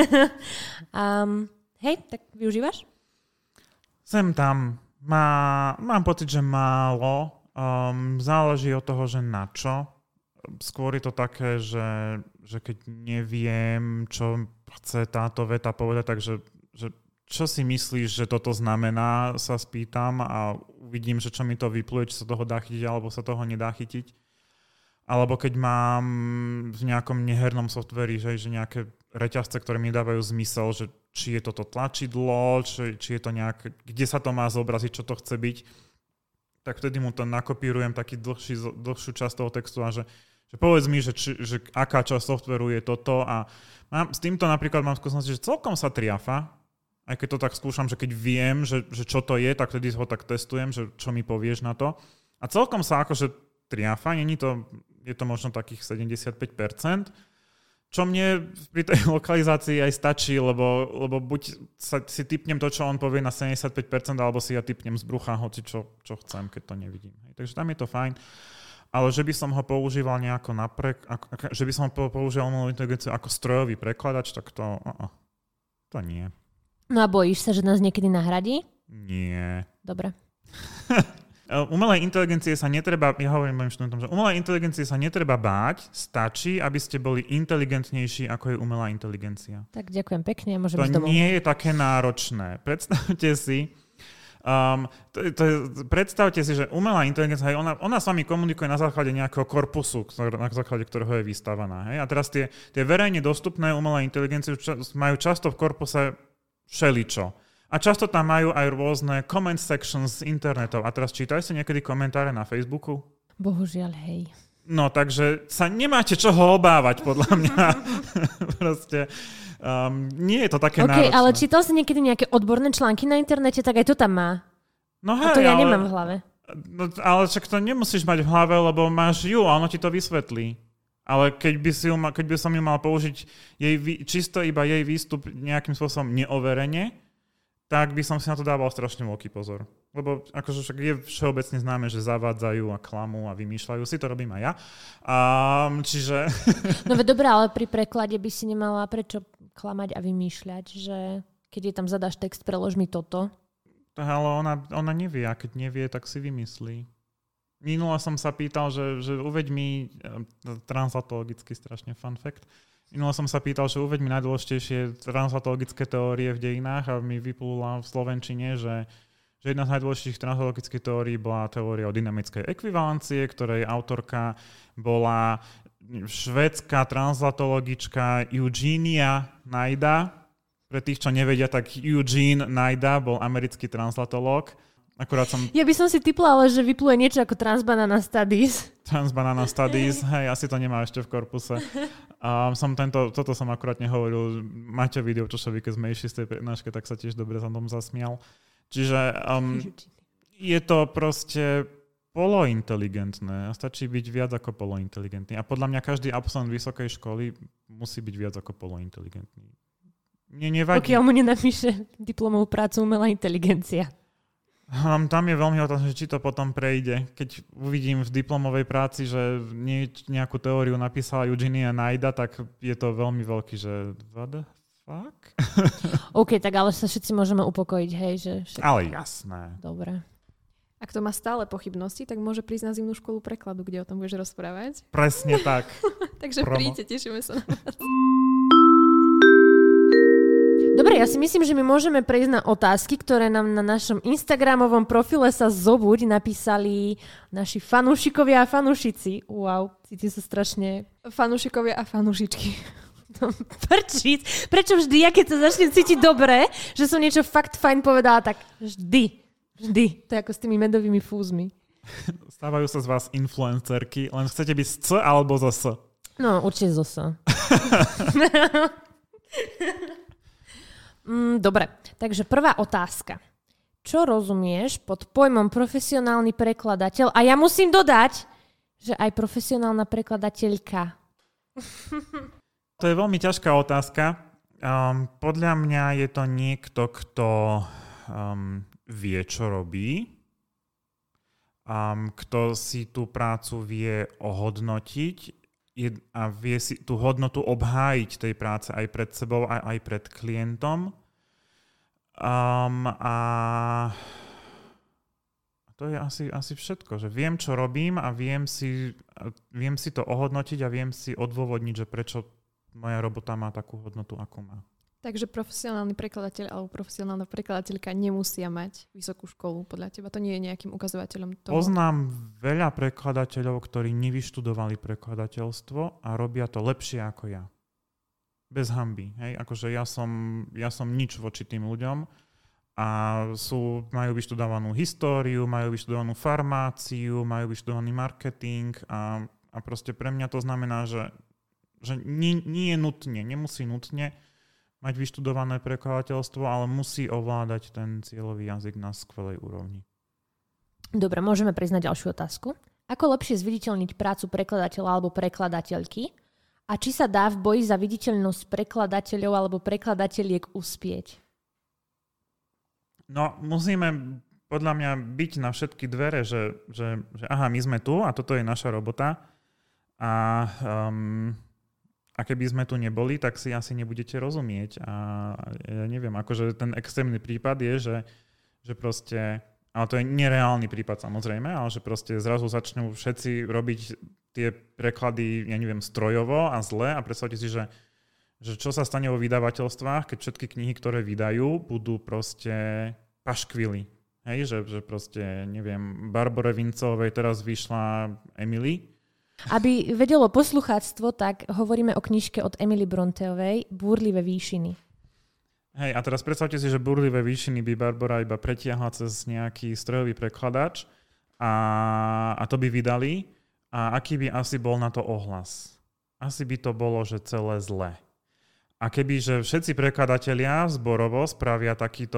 Hej, tak využívaš? Sem tam. Mám pocit, že málo. Záleží od toho, že na čo. Skôr je to také, že keď neviem, čo chce táto veta povedať, takže že čo si myslíš, že toto znamená, sa spýtam a uvidím, že čo mi to vypluje, či sa toho dá chytiť, alebo sa toho nedá chytiť. Alebo keď mám v nejakom nehernom softveri, že nejaké reťazce, ktoré mi dávajú zmysel, že či je toto tlačidlo, či je to nejaké, kde sa to má zobraziť, čo to chce byť, tak vtedy mu to nakopírujem taký dlhšiu časť toho textu a že povedz mi, že aká časť softveru je toto a s týmto napríklad mám skúsenosť, že celkom sa triafa, aj keď to tak skúšam, že keď viem, že čo to je, tak vtedy ho tak testujem, že čo mi povieš na to. A celkom sa akože triafa, je to možno takých 75%, čo mne pri tej lokalizácii aj stačí, lebo buď si tipnem to, čo on povie na 75%, alebo si ja tipnem z brucha hoci čo chcem, keď to nevidím. Takže tam je to fajn. Ale že by som ho používal nejako že by som používal umelú inteligenciu ako strojový prekladač, tak to nie. No a bojíš sa, že nás niekedy nahradí? Nie. Dobre. Umelej inteligencie sa netreba, ja hovorím mojim študentom, že umelej inteligencie sa netreba báť, stačí, aby ste boli inteligentnejší, ako je umelá inteligencia. Tak ďakujem pekne, môžem to ísť domov. To nie je také náročné. Predstavte si, že umelá inteligencia, ona s vami komunikuje na základe nejakého korpusu, na základe ktorého je vystavaná. Hej? A teraz tie verejne dostupné umelé inteligencie majú často v korpuse všeličo. A často tam majú aj rôzne comment sections z internetov. A teraz čítaj si niekedy komentáre na Facebooku? Bohužiaľ, hej. No, takže sa nemáte čoho obávať, podľa mňa. Proste nie je to také náročné. Ale čítal si niekedy nejaké odborné články na internete, tak aj to tam má. No a hej, to ja nemám v hlave. No, ale však to nemusíš mať v hlave, lebo máš ju a ono ti to vysvetlí. Ale keď by som ju mal použiť čisto iba jej výstup nejakým spôsobom neoverene, tak by som si na to dával strašne veľký pozor. Lebo akože však je všeobecne známe, že zavádzajú a klamú a vymýšľajú. Si to robím aj ja. Čiže... No dobré, ale pri preklade by si nemala prečo klamať a vymýšľať, že keď jej tam zadáš text, prelož mi toto. Ale ona nevie, a keď nevie, tak si vymyslí. Minule som sa pýtal, že uveď mi translatologicky strašne fun fact. Minule som sa pýtal, že uveď mi najdôležitejšie translatologické teórie v dejinách a mi vyplula v slovenčine, že jedna z najdôležitejších translatologických teórií bola teória o dynamickej ekvivalencie, ktorej autorka bola švédska translatologička Eugenia Naida. Pre tých, čo nevedia, tak Eugene Naida bol americký translatológ. Ja by som si tipla, ale že vypluje niečo ako Transbanana Studies. Transbanana Studies, hej, asi to nemá ešte v korpuse. Toto som akurát nehovoril Maťo video, čo keď sme išli z tej prednáške, tak sa tiež dobre sa tom zasmial. Čiže je to proste polointeligentné a stačí byť viac ako polointeligentný. A podľa mňa každý absolvent vysokej školy musí byť viac ako polointeligentný. Mne nevadí. Pokiaľ mu nenapíše diplomovú prácu umelá inteligencia. Tam je veľmi otázne, či to potom prejde. Keď uvidím v diplomovej práci, že nejakú teóriu napísala Eugenia Naida, tak je to veľmi veľký, že what the fuck? OK, tak ale sa všetci môžeme upokojiť, hej? Že všetko... Ale jasné. Dobre. Ak to má stále pochybnosti, tak môže prísť na zimnú školu prekladu, kde o tom budeš rozprávať. Presne tak. Takže príďte, tešíme sa na vás. Dobre, ja si myslím, že my môžeme prejsť na otázky, ktoré nám na našom Instagramovom profile Sa zobuď napísali naši fanúšikovia a fanúšici. Wow, cítim sa strašne... Fanúšikovia a fanúšičky. Prčiť. Prečo vždy, ja keď sa začnem cítiť dobre, že som niečo fakt fajn povedala, tak vždy. To je ako s tými medovými fúzmi. Stávajú sa z vás influencerky, len chcete byť z C alebo z S? No, určite z S. Dobre, takže prvá otázka. Čo rozumieš pod pojmom profesionálny prekladateľ? A ja musím dodať, Že aj profesionálna prekladateľka. To je veľmi ťažká otázka. Podľa mňa je to niekto, kto vie, čo robí, kto si tú prácu vie ohodnotiť a vie si tú hodnotu obhájiť tej práce aj pred sebou, aj pred klientom. A to je asi všetko, že viem, čo robím a viem si to ohodnotiť a viem si odôvodniť, že prečo moja robota má takú hodnotu, akú má. Takže profesionálny prekladateľ alebo profesionálna prekladateľka nemusia mať vysokú školu podľa teba? To nie je nejakým ukazovateľom toho? Poznám veľa prekladateľov, ktorí nevyštudovali prekladateľstvo a robia to lepšie ako ja. Bez hanby. Hej? Akože ja som nič voči tým ľuďom a majú vyštudovanú históriu, majú vyštudovanú farmáciu, majú vyštudovaný marketing a proste pre mňa to znamená, že nie je nutne, nemusí nutne mať vyštudované prekladateľstvo, ale musí ovládať ten cieľový jazyk na skvelej úrovni. Dobre, môžeme prejsť na ďalšiu otázku. Ako lepšie zviditeľniť prácu prekladateľa alebo prekladateľky? A či sa dá v boji za viditeľnosť prekladateľov alebo prekladateľiek uspieť? No, musíme podľa mňa byť na všetky dvere, že aha, my sme tu a toto je naša robota a keby sme tu neboli, tak si asi nebudete rozumieť. A ja neviem, akože ten extrémny prípad je, že proste, ale to je nereálny prípad samozrejme, ale že proste zrazu začnú všetci robiť tie preklady, ja neviem, strojovo a zle a predstavte si, že čo sa stane vo vydavateľstvách, keď všetky knihy, ktoré vydajú, budú proste paškvily. Hej, že proste, neviem, Barbore Vincovej teraz vyšla Emily. Aby vedelo poslucháctvo, tak hovoríme o knižke od Emily Bronteovej Búrlivé výšiny. Hej, a teraz predstavte si, že Búrlivé výšiny by Barbora iba pretiahla cez nejaký strojový prekladač a to by vydali. A aký by asi bol na to ohlas? Asi by to bolo, že celé zlé. A keby, že všetci prekladatelia zborovo spravia takýto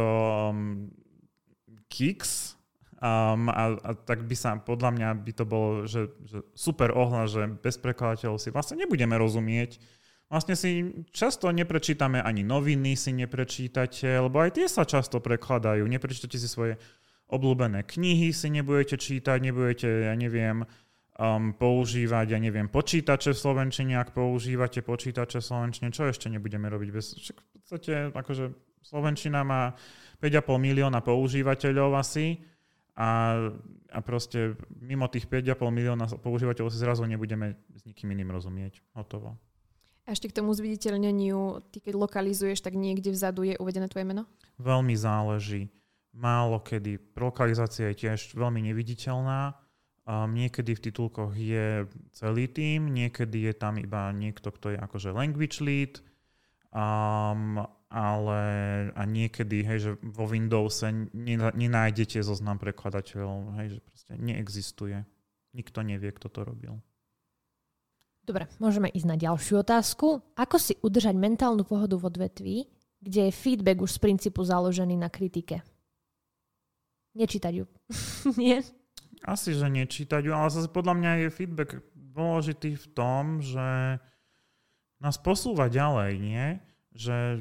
kiks, a tak by sa, podľa mňa by to bolo, že super ohlas, že bez prekladateľov si vlastne nebudeme rozumieť. Vlastne si často neprečítame ani noviny, si neprečítate, lebo aj tie sa často prekladajú. Neprečítate si svoje obľúbené knihy, si nebudete čítať, nebudete, ja neviem, používať, ja neviem, počítače v slovenčine, ak používate počítače v slovenčine, čo ešte nebudeme robiť? V podstate, akože slovenčina má 5,5 milióna používateľov asi, a proste mimo tých 5,5 milióna používateľov si zrazu nebudeme s nikým iným rozumieť. Hotovo. A ešte k tomu zviditeľneniu, ty keď lokalizuješ, tak niekde vzadu je uvedené tvoje meno? Veľmi záleží. Málo kedy. Lokalizácia je tiež veľmi neviditeľná. Niekedy v titulkoch je celý tím, niekedy je tam iba niekto, kto je akože language lead, ale a niekedy, hej, že vo Windowse nenájdete zoznam prekladateľov, hej, že proste neexistuje. Nikto nevie, kto to robil. Dobre, môžeme ísť na ďalšiu otázku. Ako si udržať mentálnu pohodu v odvetví, kde je feedback už z princípu založený na kritike? Nečítať ju. Nie? Asi, že nečítať ju, ale zase podľa mňa je feedback dôležitý v tom, že nás posúva ďalej, nie? Že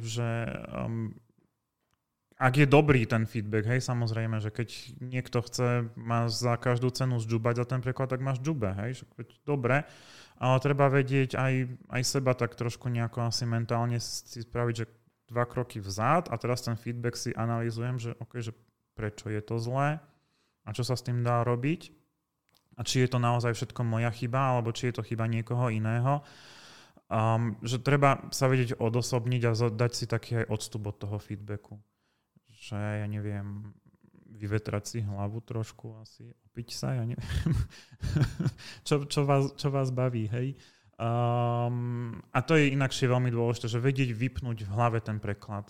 ak je dobrý ten feedback, hej, samozrejme, že keď niekto chce ma za každú cenu zdžubať za ten preklad, tak máš džube, hej, dobre, ale treba vedieť aj seba tak trošku nejako asi mentálne si spraviť, že 2 kroky vzad a teraz ten feedback si analyzujem, že okay, že prečo je to zlé a čo sa s tým dá robiť a či je to naozaj všetko moja chyba alebo či je to chyba niekoho iného. Že treba sa vedieť odosobniť a dať si taký aj odstup od toho feedbacku. Že ja neviem, vyvetrať si hlavu trošku asi, opiť sa, ja neviem. čo vás baví, hej? A to je inakšie veľmi dôležité, že vedieť vypnúť v hlave ten preklad.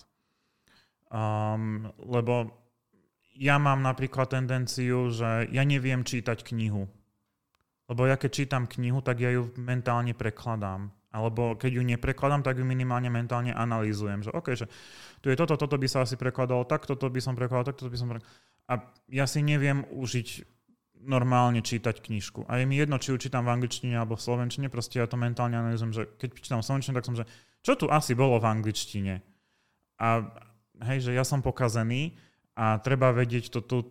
Lebo ja mám napríklad tendenciu, že ja neviem čítať knihu. Lebo ja keď čítam knihu, tak ja ju mentálne prekladám. Alebo keď ju neprekladám, tak ju minimálne mentálne analýzujem. Že okay, že tu je toto by sa asi prekladalo tak, toto by som prekladal, tak toto by som prekladal. A ja si neviem užiť normálne čítať knižku. A je mi jedno, či ju čítam v angličtine alebo v slovenčine, proste ja to mentálne analyzujem, že keď čítam v slovenčine, tak som, že čo tu asi bolo v angličtine? A hej, že ja som pokazený a treba vedieť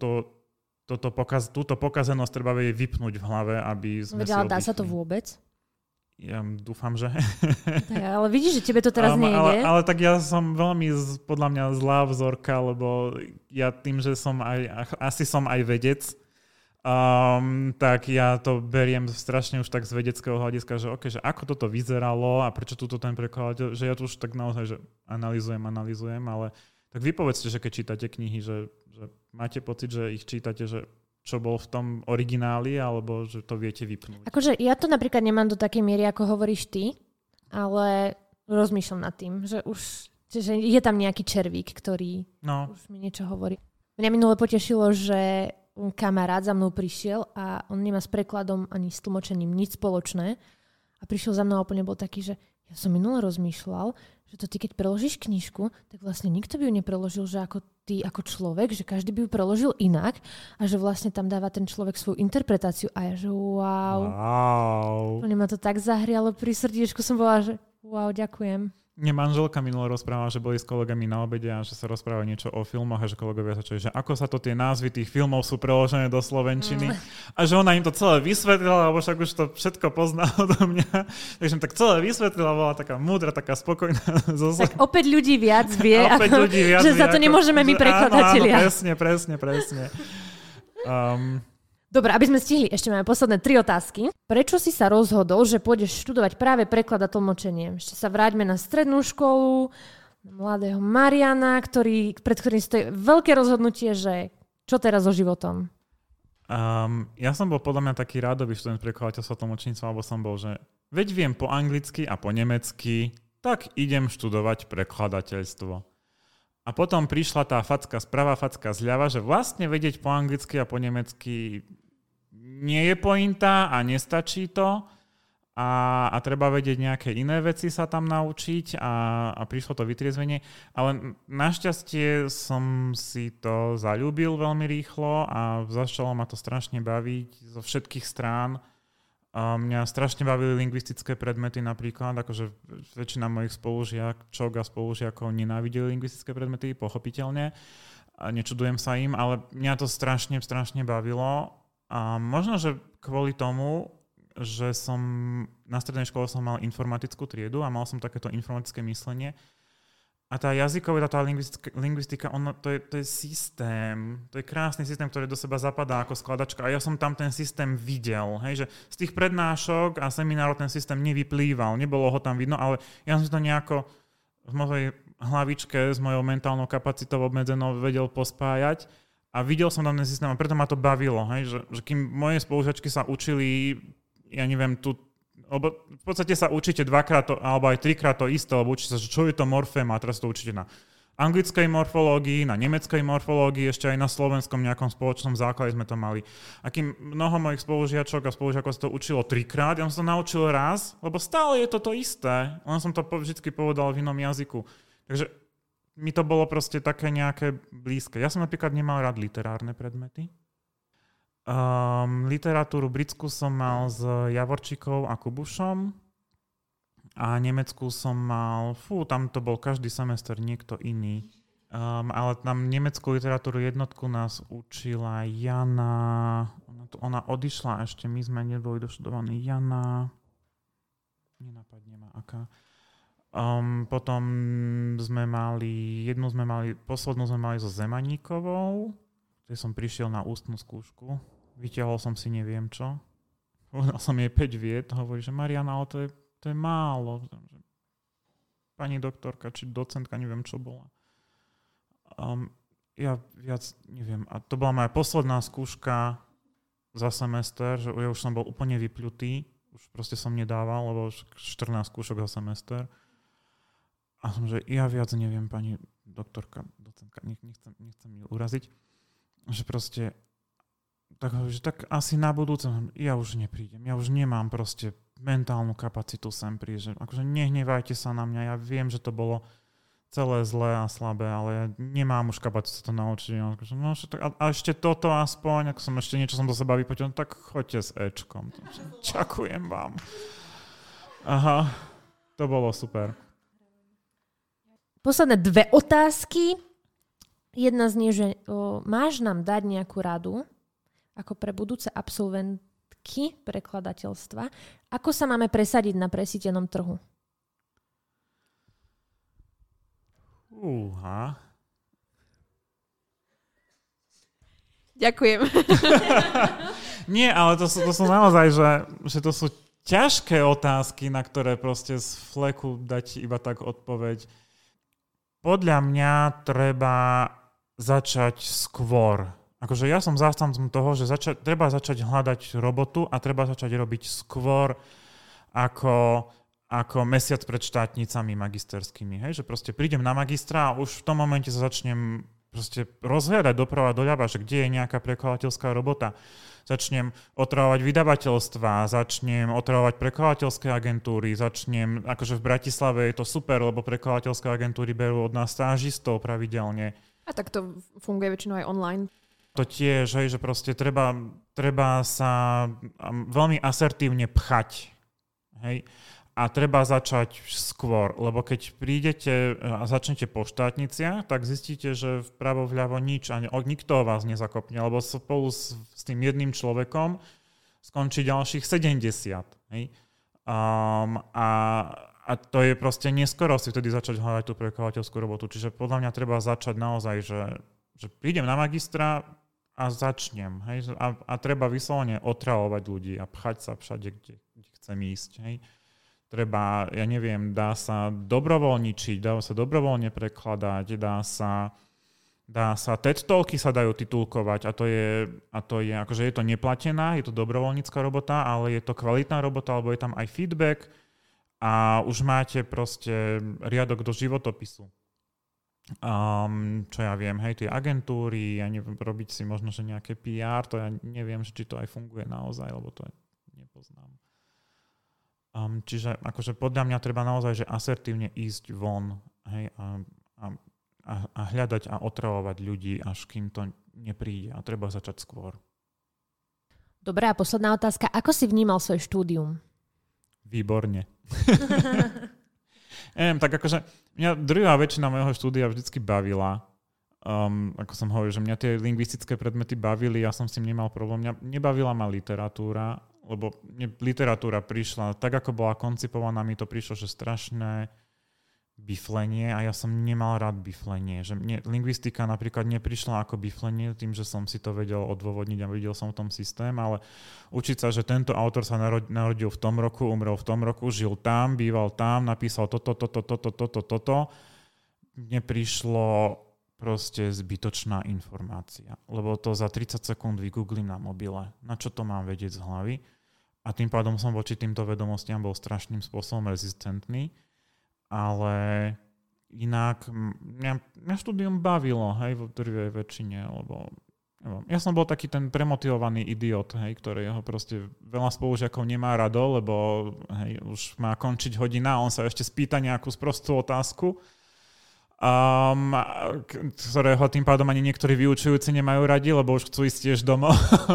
túto pokazenosť treba vedieť vypnúť v hlave, aby sme si oddychli. Dá sa to vôbec? Ja dúfam, že... Ale vidíš, že tebe to teraz nejde. Ale tak ja som veľmi, podľa mňa, zlá vzorka, lebo ja tým, že asi som aj vedec, tak ja to beriem strašne už tak z vedeckého hľadiska, že okay, že ako toto vyzeralo a prečo túto ten preklad, že ja tu už tak naozaj, že analyzujem, ale tak vy povedzte, že keď čítate knihy, že máte pocit, že ich čítate, že čo bol v tom origináli, alebo že to viete vypnúť. Akože ja to napríklad nemám do takej miery, ako hovoríš ty, ale rozmýšľam nad tým, že už že je tam nejaký červík, ktorý už mi niečo hovorí. Mňa minule potešilo, že kamarát za mnou prišiel a on nemá s prekladom ani s tlmočením nič spoločné a prišiel za mnou a úplne bol taký, že ja som minule rozmýšľal, že to ty keď preložíš knižku, tak vlastne nikto by ju nepreložil, že ako ty, ako človek, že každý by ju preložil inak a že vlastne tam dáva ten človek svoju interpretáciu a ja, že wow. Úplne ma to tak zahrialo pri srdiečku, som bola, že wow, ďakujem. Mne manželka minulo rozprávala, že boli s kolegami na obede a že sa rozprávali niečo o filmoch a že kolegovia začali, že ako sa to tie názvy tých filmov sú preložené do slovenčiny a že ona im to celé vysvetlila, lebo však už to všetko pozná odo mňa. Takže tak celé vysvetlila, bola taká múdra, taká spokojná. Tak opäť ľudí viac vie, že za to nemôžeme my prekladatelia. Áno, presne. Dobre, aby sme stihli, ešte máme posledné 3 otázky. Prečo si sa rozhodol, že pôjdeš študovať práve preklad a tlmočenie? Ešte sa vráťme na strednú školu, mladého Mariana, pred ktorým stojí veľké rozhodnutie, že čo teraz so životom? Ja som bol podľa mňa taký rádový študent prekladateľstva a tlmočníctva, alebo som bol, že veď viem po anglicky a po nemecky, tak idem študovať prekladateľstvo. A potom prišla tá facka sprava, facka zľava, že vlastne vedieť po anglicky a po nemecky nie je pointa a nestačí to a treba vedieť nejaké iné veci sa tam naučiť a prišlo to vytriezvenie. Ale našťastie som si to zaľúbil veľmi rýchlo a začalo ma to strašne baviť zo všetkých strán. Mňa strašne bavili lingvistické predmety napríklad, akože väčšina mojich spolužiačok a spolužiakov nenávideli lingvistické predmety, pochopiteľne. A nečudujem sa im, ale mňa to strašne bavilo. A možno, že kvôli tomu, že som na strednej škole som mal informatickú triedu a mal som takéto informatické myslenie. A tá jazyková, tá lingvistika, to je systém, to je krásny systém, ktorý do seba zapadá ako skladačka. A ja som tam ten systém videl. Hej, že z tých prednášok a seminárov ten systém nevyplýval, nebolo ho tam vidno, ale ja som si to nejako v mojej hlavičke s mojou mentálnou kapacitou obmedzenou vedel pospájať. A videl som tam ten systém a preto ma to bavilo. Hej, že kým moje spolužiačky sa učili, ja neviem, lebo v podstate sa učíte 2-krát alebo aj 3-krát to isté, lebo učíte sa, že čo je to morfém a teraz to učíte na anglickej morfológii, na nemeckej morfológii, ešte aj na slovenskom nejakom spoločnom základe sme to mali. A kým mnoho mojich spolužiačok a spolužiakov sa to učilo 3-krát, ja som to naučil raz, lebo stále je to isté, len som to vždy povedal v inom jazyku. Takže mi to bolo proste také nejaké blízke. Ja som napríklad nemal rád literárne predmety. Literatúru britskú som mal s Javorčíkou a Kubušom a nemeckú som mal, tam to bol každý semester niekto iný. Ale tam nemeckú literatúru jednotku nás učila Jana, ona odišla ešte, my sme neboli doštudovaní. Jana, nenapadne ma aká. Potom poslednú sme mali so Zemaníkovou, kde som prišiel na ústnu skúšku. Vyťahol som si neviem čo. Povedal som jej 5 viet. Hovorí, že Mariana, ale to je málo. Pani doktorka, či docentka, neviem čo bola. Ja viac neviem. A to bola moja posledná skúška za semester, že ja už som bol úplne vypľutý. Už proste som nedával, lebo 14 skúšok za semester. A som, že ja viac neviem, pani doktorka, docentka, nechcem ju uraziť. Že proste, tak asi na budúce, ja už neprídem, ja už nemám proste mentálnu kapacitu sem prísť. Akože nehnevajte sa na mňa, ja viem, že to bolo celé zlé a slabé, ale ja nemám už kapacitu to naučiť. No, a ešte toto aspoň, ako som ešte niečo som do seba vypotil, tak choďte s Ečkom. Ďakujem vám. Aha, to bolo super. Posledné 2 otázky. Jedna z nich, že máš nám dať nejakú radu, ako pre budúce absolventky prekladateľstva, ako sa máme presadiť na presítenom trhu? Ďakujem. Nie, ale to sú naozaj, že to sú ťažké otázky, na ktoré proste z fleku dať iba tak odpoveď. Podľa mňa treba začať skôr. Akože ja som zástancom toho, že treba začať hľadať robotu a treba začať robiť skôr ako mesiac pred štátnicami magisterskými. Hej? Že proste prídem na magistra a už v tom momente sa začnem proste rozhľadať doprava doľava, že kde je nejaká prekladateľská robota. Začnem otravovať vydavateľstva, začnem otravovať prekladateľské agentúry, akože v Bratislave je to super, lebo prekladateľské agentúry berú od nás stážistov pravidelne. A tak to funguje väčšinou aj online. To tiež, hej, že proste treba sa veľmi asertívne pchať. Hej. A treba začať skôr, lebo keď prídete a začnete po štátniciach, tak zistíte, že vpravo vľavo nič a nikto vás nezakopne, lebo spolu s tým jedným človekom skončí ďalších 70. Hej? A to je proste neskoro si vtedy začať hľadať tú prekladateľskú robotu. Čiže podľa mňa treba začať naozaj, že prídem na magistra a začnem. Hej? A treba vyslovene otravovať ľudí a pchať sa všade, kde chcem ísť. Hej? Treba, ja neviem, dá sa dobrovoľničiť, dá sa dobrovoľne prekladať, dá sa TED Talky sa dajú titulkovať a to je, akože je to neplatená, je to dobrovoľnícka robota, ale je to kvalitná robota, alebo je tam aj feedback a už máte proste riadok do životopisu. Čo ja viem, hej, tie agentúry, ja neviem, robiť si možno, že nejaké PR, to ja neviem, či to aj funguje naozaj, lebo to nepoznám. Čiže akože podľa mňa treba naozaj že asertívne ísť von, hej, a hľadať a otravovať ľudí, až kým to nepríde. A treba začať skôr. Dobre, a posledná otázka. Ako si vnímal svoje štúdium? Výborne. Tak akože mňa druhá väčšina môjho štúdia vždycky bavila. Ako som hovoril, že mňa tie lingvistické predmety bavili, ja som s tým nemal problém. Mňa nebavila ma literatúra, lebo literatúra prišla, tak ako bola koncipovaná, mi to prišlo, že strašné biflenie a ja som nemal rád biflenie. Že mne lingvistika napríklad neprišla ako biflenie, tým, že som si to vedel odôvodniť a videl som v tom systém, ale učiť sa, že tento autor sa narodil v tom roku, umrel v tom roku, žil tam, býval tam, napísal toto, mne prišlo proste zbytočná informácia. Lebo to za 30 sekúnd vygooglím na mobile. Na čo to mám vedieť z hlavy? A tým pádom som voči týmto vedomostiam bol strašným spôsobom rezistentný. Ale inak mňa štúdium bavilo, hej, v drvivej väčšine, lebo ja som bol taký ten premotivovaný idiot, hej, ktorého proste veľa spolužiakov nemá rado, lebo hej, už má končiť hodina a on sa ešte spýta nejakú sprostú otázku, ktorého tým pádom ani niektorí vyučujúci nemajú radi, lebo už chcú ísť tiež domov.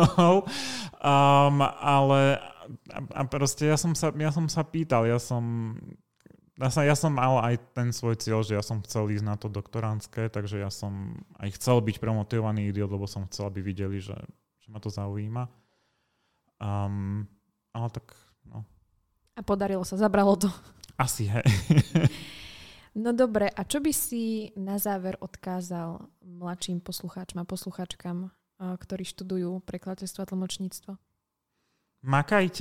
Ale proste ja som sa pýtal, ja som mal aj ten svoj cieľ, že ja som chcel ísť na to doktorantské, takže ja som aj chcel byť premotivovaný idiot, lebo som chcel, aby videli, že ma to zaujíma. Ale tak, no. A podarilo sa, zabralo to. Asi, hej. No dobre, a čo by si na záver odkázal mladším poslucháčom a poslucháčkam, ktorí študujú prekladateľstvo a tlmočníctvo? Makajte.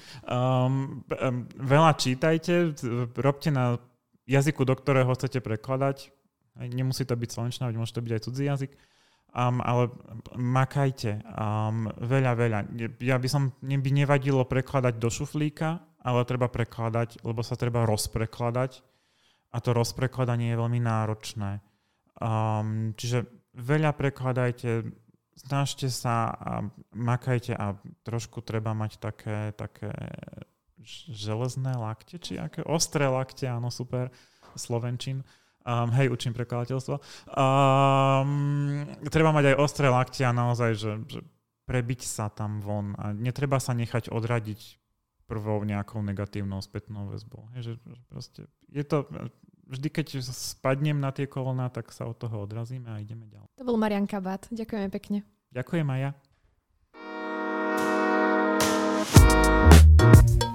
Veľa čítajte, robte na jazyku, do ktorého chcete prekladať. Nemusí to byť slovenčina, môže to byť aj cudzí jazyk. Ale makajte. Veľa. Mne by nevadilo prekladať do šuflíka, ale treba prekladať, lebo sa treba rozprekladať. A to rozprekladanie je veľmi náročné. Čiže veľa prekladajte, snažte sa a makajte a trošku treba mať také železné lakte, či aké ostré lakte, áno, super, slovenčín. Hej, učím prekladateľstvo. Treba mať aj ostré lakte a naozaj, že prebiť sa tam von a netreba sa nechať odradiť prvou nejakou negatívnou spätnou väzbou. Hej, že proste je to... Vždy, keď spadnem na tie kolona, tak sa od toho odrazíme a ideme ďalej. To bol Marian Kabát. Ďakujeme pekne. Ďakujem aj ja.